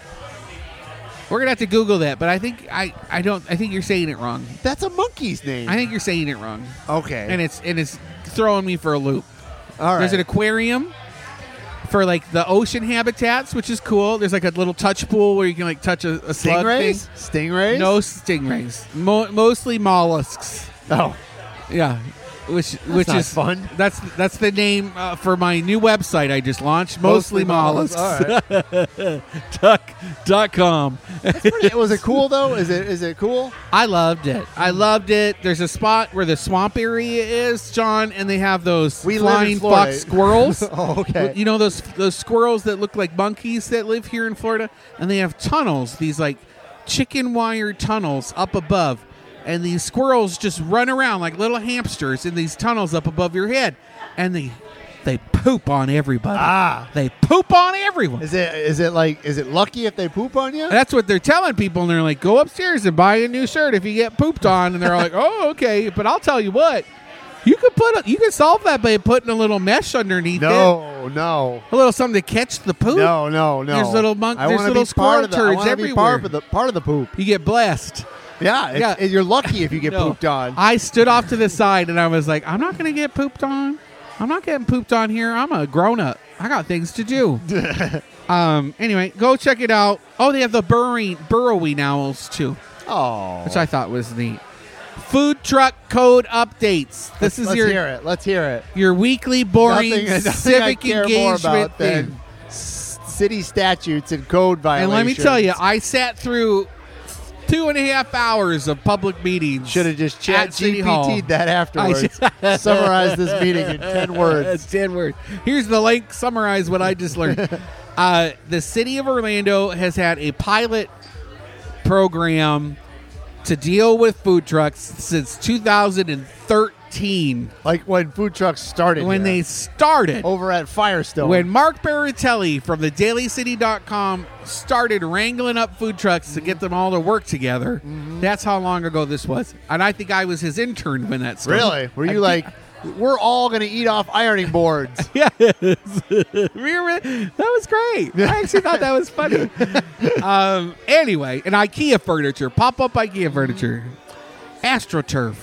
We're gonna have to Google that, but I think I, I don't I think you're saying it wrong. That's a monkey's name. I think you're saying it wrong, okay. and it's and it's throwing me for a loop. All right. There's an aquarium for like the ocean habitats, which is cool. There's like a little touch pool where you can like touch a, a slug Stingrays? thing. Stingrays? No stingrays, Mo- mostly mollusks. Oh. Yeah, which which not is fun. That's that's the name uh, for my new website I just launched. Mostly, mollusks. All right. Duck dot com. Pretty- was it cool though? Is it is it cool? I loved it. I loved it. There's a spot where the swamp area is, John, and they have those We live flying in Florida. fox squirrels. Oh, okay. You know those those squirrels that look like monkeys that live here in Florida, and they have tunnels. These like chicken wire tunnels up above, and these squirrels just run around like little hamsters in these tunnels up above your head, and they they poop on everybody. Ah. They poop on everyone. Is it is it like is it lucky if they poop on you? That's what they're telling people, and they're like, "Go upstairs and buy a new shirt if you get pooped on." And they're like, "Oh, okay." But I'll tell you what, you could put a, you could solve that by putting a little mesh underneath it, No, no. a little something to catch the poop. No, no, no. There's little monk- I there's wanna little be part of the, squirrel I wanna turds be part everywhere. of the part of the poop. You get blessed. Yeah, it's, Yeah. you're lucky if you get No. pooped on. I stood off to the side and I was like, "I'm not going to get pooped on. I'm not getting pooped on here. I'm a grown up. I got things to do." um. Anyway, go check it out. Oh, they have the burrowing burrowing owls too, Oh, which I thought was neat. Food truck code updates. This let's, is let's your hear it. Let's hear it. your weekly boring Nothing, nothing I civic care more engagement about than thing. s- city statutes and code And violations. let me tell you, I sat through two and a half hours of public meetings. should have just chat at City Hall. G P T'd that afterwards. Summarize this meeting in ten words. That's ten words. Here's the link. Summarize what I just learned. uh, the city of Orlando has had a pilot program to deal with food trucks since two thousand thirteen. thirteen, Like when food trucks started. when here, they started, over at Firestone. when Mark Baratelli from the daily city dot com started wrangling up food trucks to get them all to work together, Mm-hmm. that's how long ago this was. And I think I was his intern when that started. Really? Were I you think- like, we're all going to eat off ironing boards? Yes. Remember? That was great. I actually thought that was funny. Um, anyway, and IKEA furniture, pop-up IKEA furniture, AstroTurf.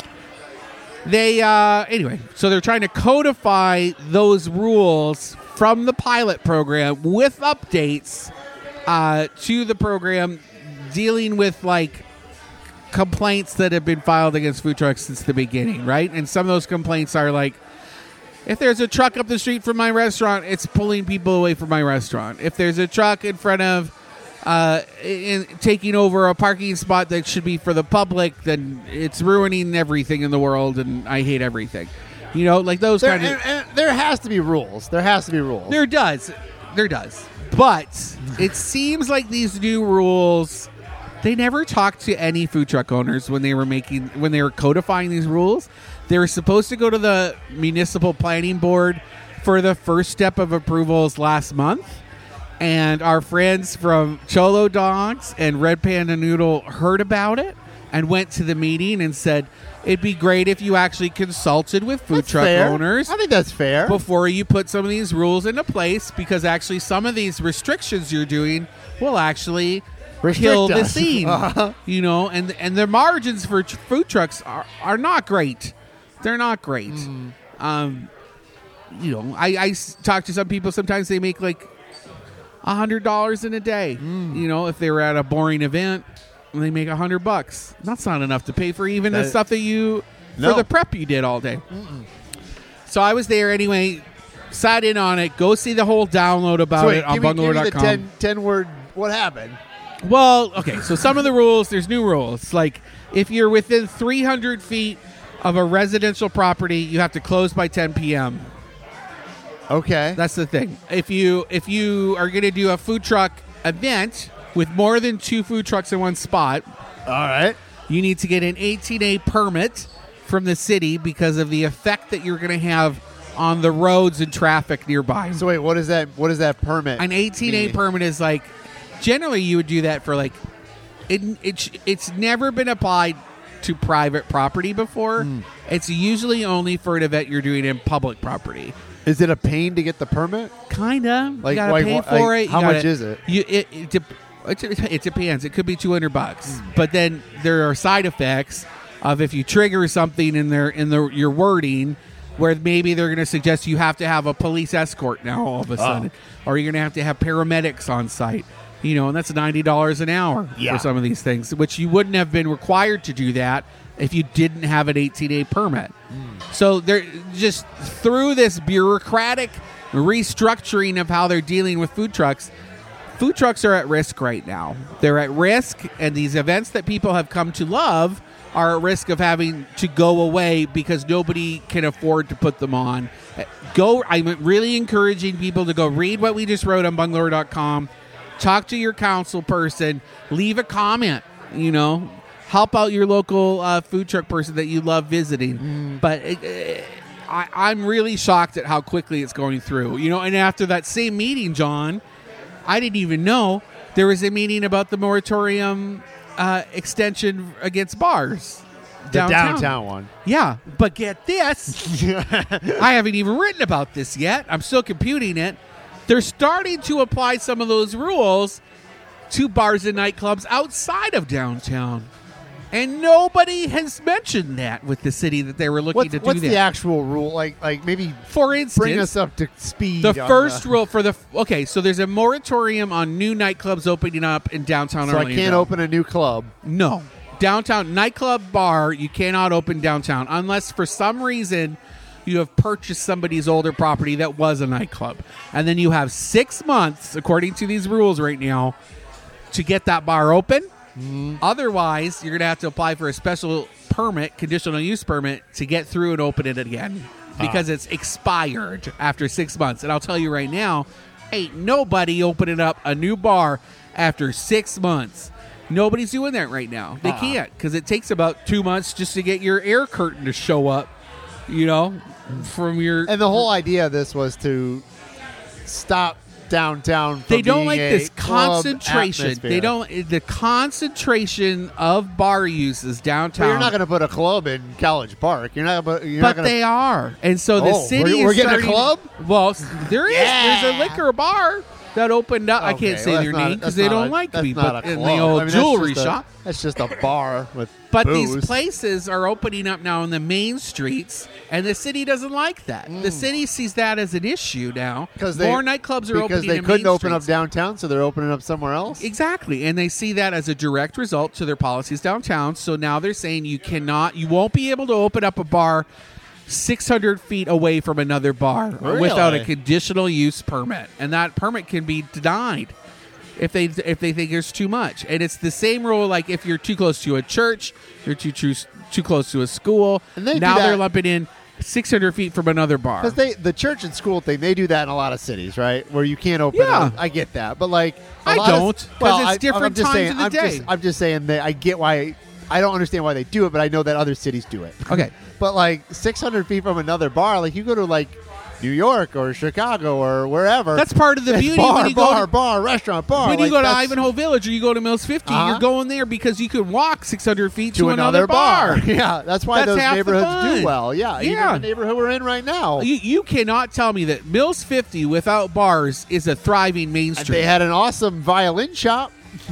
They, uh, anyway, so they're trying to codify those rules from the pilot program with updates uh, to the program dealing with, like, complaints that have been filed against food trucks since the beginning, right? And some of those complaints are like, if there's a truck up the street from my restaurant, it's pulling people away from my restaurant. If there's a truck in front of uh, in, taking over a parking spot that should be for the public, then it's ruining everything in the world, and I hate everything. You know, like those There, kind of... and, and there has to be rules. There has to be rules. There does. There does. But it seems like these new rules, they never talked to any food truck owners when they were making when they were codifying these rules. They were supposed to go to the municipal planning board for the first step of approvals last month. And our friends from Cholo Dogs and Red Panda Noodle heard about it and went to the meeting and said, it'd be great if you actually consulted with food That's truck fair. owners I think that's fair. before you put some of these rules into place, because actually some of these restrictions you're doing will actually Restrict kill the us. scene. Uh-huh. You know, and and the margins for tr- food trucks are, are not great. They're not great. Mm. Um, you know, I, I s- talk to some people. Sometimes they make like a hundred dollars in a day. Mm. You know, if they were at a boring event, and they make a hundred bucks. That's not enough to pay for even the That- stuff that you No. for the prep you did all day. So I was there anyway. Sat in on it. Go see the whole download about so wait, it on give me, give me bungalow the dot com. ten, ten word, what happened? Well, okay, so some of the rules, there's new rules. Like, if you're within three hundred feet of a residential property, you have to close by ten p.m. Okay. That's the thing. If you if you are going to do a food truck event with more than two food trucks in one spot, All right. you need to get an eighteen A permit from the city because of the effect that you're going to have on the roads and traffic nearby. So wait, what is that? What is that permit? An eighteen A mean? permit is like, generally you would do that for like, it, it it's never been applied to private property before. Hmm. It's usually only for an event you're doing in public property. Is it a pain to get the permit? Kinda, Like- you gotta like pay what- for like, it. how You gotta- much is it? You it it, dep- it it depends. It could be two hundred bucks, but then there are side effects of if you trigger something in their in the your wording, where maybe they're going to suggest you have to have a police escort now all of a sudden, or you're going to have to have paramedics on site. You know, and that's ninety dollars an hour Yeah. for some of these things, which you wouldn't have been required to do that if you didn't have an eighteen A permit. So they're just through this bureaucratic restructuring of how they're dealing with food trucks. Food trucks are at risk right now. They're at risk, and these events that people have come to love are at risk of having to go away because nobody can afford to put them on. Go. I'm really encouraging people to go read what we just wrote on bungalow dot com. Talk to your council person. Leave a comment. You know, help out your local uh, food truck person that you love visiting. But it, it, I, I'm really shocked at how quickly it's going through. You know, and after that same meeting, John, I didn't even know there was a meeting about the moratorium uh, extension against bars. The Downtown. downtown one. Yeah, but get this. I haven't even written about this yet. I'm still computing it. They're starting to apply some of those rules to bars and nightclubs outside of downtown. And nobody has mentioned that with the city that they were looking What's, to do what's that. the actual rule? Like, like maybe For instance, bring us up to speed. the on first the- rule for the okay, so there's a moratorium on new nightclubs opening up in downtown So I Orlando. can't open a new club. No. Downtown nightclub bar, you cannot open downtown unless for some reason you have purchased somebody's older property that was a nightclub. And then you have six months, according to these rules right now, to get that bar open. Otherwise, you're going to have to apply for a special permit, conditional use permit, to get through and open it again because it's expired after six months. And I'll tell you right now, ain't nobody opening up a new bar after six months. Nobody's doing that right now. They Uh-uh. can't because it takes about two months just to get your air curtain to show up You know, from your And the whole idea of this was to stop downtown. From they don't being like a this club concentration. atmosphere. They don't the concentration of bar uses downtown. But you're not going to put a club in College Park. You're not. You're but not gonna, they are, and so the Oh, city we're- is we're getting a starting- club? Well, s- there is. Yeah. There's a liquor bar that opened up. I Okay, can't say well, their that's not- name because that's they not don't a- like that's me. not But a in club. the I old mean, that's jewelry just a- shop. That's just a bar with. But booze. these places are opening up now in the main streets, and the city doesn't like that. The city sees that as an issue now. because they, more nightclubs are because opening they in couldn't main open up streets. downtown, so they're opening up somewhere else. Exactly, and they see that as a direct result to their policies downtown. So now they're saying you cannot, you won't be able to open up a bar six hundred feet away from another bar without a Really? conditional use permit, and that permit can be denied if they if they think there's too much. And it's the same rule like if you're too close to a church, you're too too, too close to a school. And they do now that- they're lumping in six hundred feet from another bar. Because they, the church and school thing, they do that in a lot of cities, right? Where you can't open. Yeah. up. I get that, but like, a I lot of- don't, 'cause well, it's I- different I'm just times saying, of the I'm day. Just, I'm just saying that I get why. I don't understand why they do it, but I know that other cities do it. Okay. But like six hundred feet from another bar, like you go to like New York or Chicago or wherever. That's part of the it's beauty Bar, when you go bar, to- bar, restaurant, bar. when like you go to that's- Ivanhoe Village or you go to Mills fifty, Uh-huh. you're going there because you can walk six hundred feet to, to another bar. bar. Yeah, that's why That's those half the neighborhoods fun. do well. Yeah, Yeah. even the neighborhood we're in right now. You, you cannot tell me that Mills fifty without bars is a thriving main And street. they had an awesome violin shop.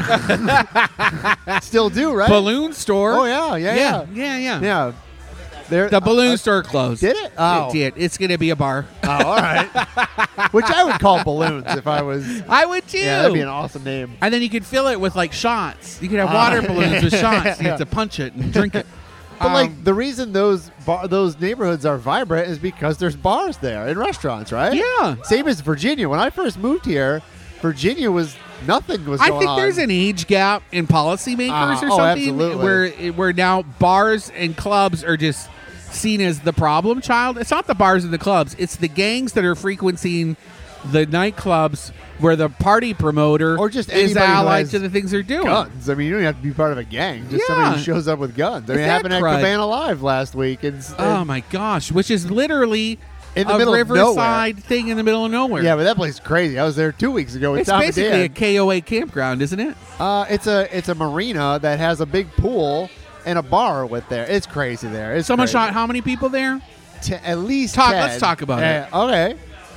Still do, right? balloon store. Oh yeah, yeah, yeah, yeah, yeah, yeah. yeah. There, The balloon uh, store closed. did it? Oh. It did. It's going to be a bar. Oh, all right. Which I would call balloons if I was. I would too. Yeah, that'd be an awesome name. and then you could fill it with like shots. You could have Ah. water balloons with shots. You Yeah. have to punch it and drink it. But Um, like the reason those bar, those neighborhoods are vibrant is because there's bars there and restaurants, right? Yeah. Same as Virginia. When I first moved here, Virginia was nothing was I going think on. there's an age gap in policymakers Uh, or oh, something absolutely. where where now bars and clubs are just seen as the problem child. It's not the bars and the clubs. It's the gangs that are frequenting the nightclubs where the party promoter Or just is anybody who allied has to the things they're doing. guns. I mean, you don't have to be part of a gang. Just Yeah. somebody who shows up with guns. I mean, it Is that happened at crud? Cabana Live last week. And, Oh my gosh, which is literally In the a middle of riverside thing in the middle of nowhere. yeah, but that place is crazy. I was there two weeks ago with It's Tom and basically a Dan. K O A campground, isn't it? Uh, it's a it's a marina that has a big pool and a bar with there. It's crazy there. It's Someone crazy. shot how many people there? Te- at least Talk- ten. let's talk about it. Okay.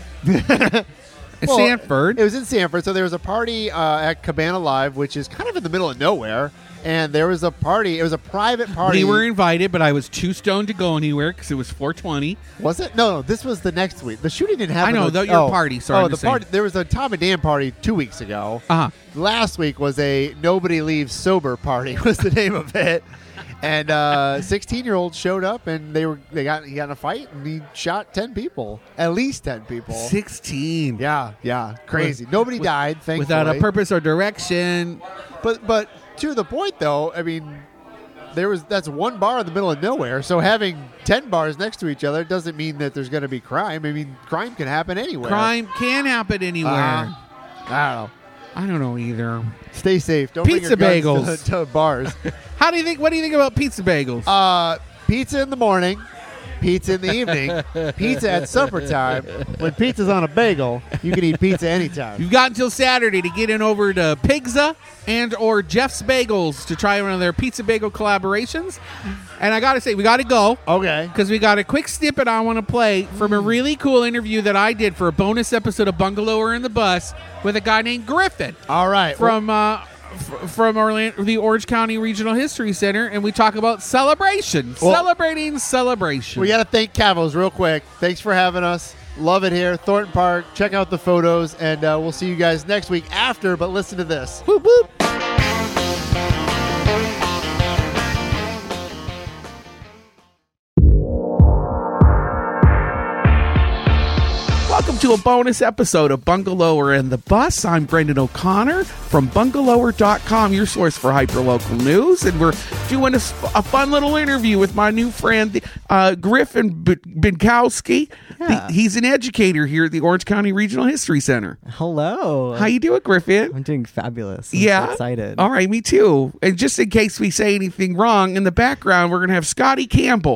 In Well, Sanford. It was in Sanford. So there was a party uh, at Cabana Live, which is kind of in the middle of nowhere. And there was a party. It was a private party. We were invited, but I was too stoned to go anywhere because it was four twenty. Was it? No, no. This was the next week. The shooting didn't happen. I know, until- the- your oh. party, sorry, Oh, I'm the just saying. party. There was a Tom and Dan party two weeks ago. Uh huh. Last week was a nobody leaves sober party. Was the name of it. And uh, sixteen-year-olds showed up, and they were they got he got in a fight, and he shot ten people, at least ten people. Sixteen. Yeah, yeah, crazy. Nobody with- died, thankfully. Without a purpose or direction. But but to the point though, I mean, there was that's one bar in the middle of nowhere. So having ten bars next to each other doesn't mean that there's going to be crime. I mean, crime can happen anywhere. Crime can happen anywhere. Uh, I don't know. I don't know either. Stay safe. Don't Pizza bring your guns bagels. to, to bars. How do you think? What do you think about pizza bagels? uh, pizza in the morning, pizza in the evening, pizza at supper time. When pizza's on a bagel, you can eat pizza anytime. You've got until Saturday to get in over to Pigza and or Jeff's Bagels to try one of their pizza bagel collaborations. And I got to say, we got to go Okay. because we got a quick snippet I want to play from a really cool interview that I did for a bonus episode of Bungalower in the Bus with a guy named Griffin All right. from uh, f- from Orlando, the Orange County Regional History Center, and we talk about celebration, Well- celebrating celebration. We got to thank Cavos real quick. Thanks for having us. Love it here. Thornton Park. Check out the photos, and uh, we'll see you guys next week after, but listen to this. Whoop, whoop. Welcome to a bonus episode of Bungalower and the Bus. I'm Brendan O'Connor from bungalower dot com, your source for hyperlocal news. And we're doing a, s- a fun little interview with my new friend, uh, Griffin B- Binkowski. Yeah. The- he's an educator here at the Orange County Regional History Center. Hello. How you doing, Griffin? I'm doing fabulous. I'm Yeah. so excited. All right, me too. And just in case we say anything wrong, in the background, we're going to have Scotty Campbell.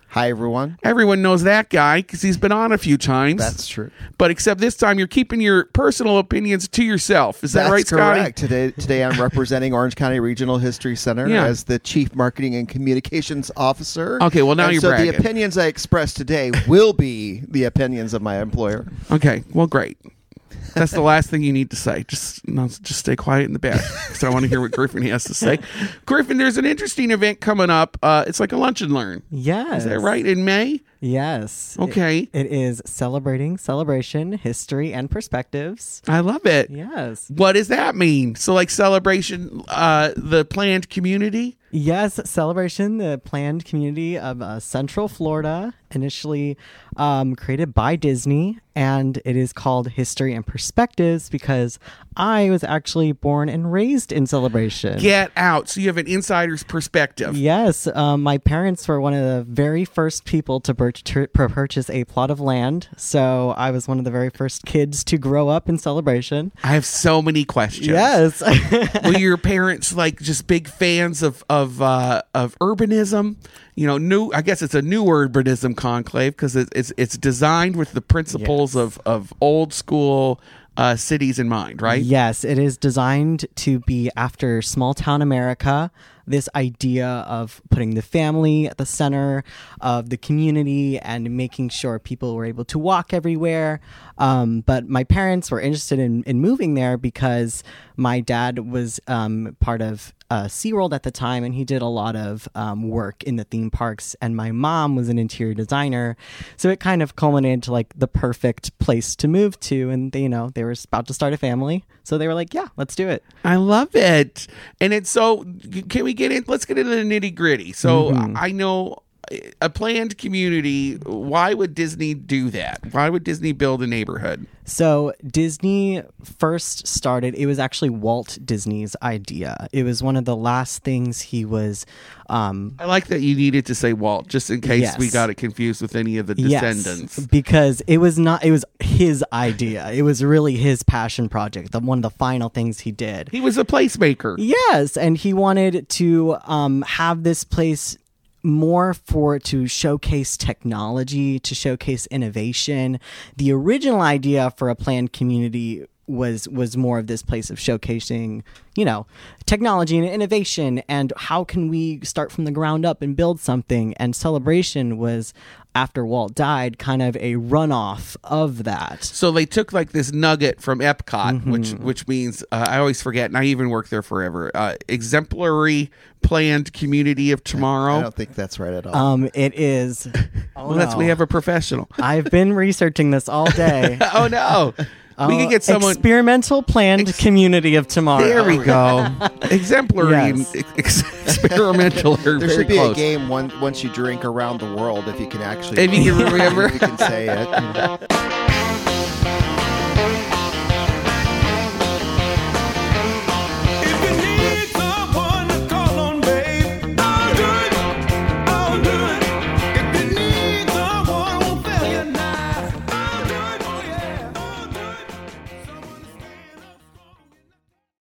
Hi, everyone. Everyone knows that guy because he's been on a few times. That's true. But except this time, you're keeping your personal opinions to yourself. Is that That's right, Scotty? correct. Today, today I'm representing Orange County Regional History Center Yeah. as the Chief Marketing and Communications Officer. Okay, well, now And you're so bragging. the opinions I express today will be the opinions of my employer. Okay, well, great. That's the last thing you need to say. Just no, just stay quiet in the back because I want to hear what Griffin has to say. Griffin, there's an interesting event coming up. Uh, it's like a lunch and learn. Yes. Is that right? In May? Yes. Okay. It, it is celebrating celebration, history, and perspectives. I love it. Yes. What does that mean? So, like celebration, uh, the planned community? Yes, celebration, the planned community of uh, Central Florida, initially um, created by Disney, and it is called History and Perspectives because I was actually born and raised in Celebration. Get out. So you have an insider's perspective. Yes, um, my parents were one of the very first people to pur- to purchase a plot of land, so I was one of the very first kids to grow up in Celebration. I have so many questions. Yes. Were your parents like just big fans of of uh, of urbanism? You know, new. I guess it's a new urbanism conclave because it, it's it's designed with the principles Yes. of of old school uh, cities in mind, right? Yes, it is designed to be after small town America. This idea of putting the family at the center of the community and making sure people were able to walk everywhere. Um, but my parents were interested in, in moving there because my dad was um, part of uh, SeaWorld at the time, and he did a lot of um, work in the theme parks. And my mom was an interior designer. So it kind of culminated to like the perfect place to move to. And, they, you know, they were about to start a family. So they were like, yeah, let's do it. I love it. And it's so, can we get in? Let's get into the nitty gritty. So Mm-hmm. I know a planned community. Why would Disney do that? Why would Disney build a neighborhood? So Disney first started, it was actually Walt Disney's idea. It was one of the last things he was... Um, I like that you needed to say Walt, just in case Yes. we got it confused with any of the descendants. Yes, because it was not, it was his idea. It was really his passion project, the, one of the final things he did. He was a placemaker. Yes, and he wanted to um, have this place more for to showcase technology, to showcase innovation. The original idea for a planned community was was more of this place of showcasing, you know, technology and innovation, and how can we start from the ground up and build something. And Celebration was, after Walt died, kind of a runoff of that. So they took like this nugget from Epcot, Mm-hmm. which which means uh, I always forget, and I even worked there forever. Uh, exemplary planned community of tomorrow. I don't think that's right at all. Um, it is. Oh, well, that's no. we have a professional. I've been researching this all day. Oh no, we could get someone. Experimental planned community of tomorrow. There we go. Exemplary Yes. and ex- experimental are there very should be close. a game one, once you drink around the world if you can actually If you can remember. if you can say it.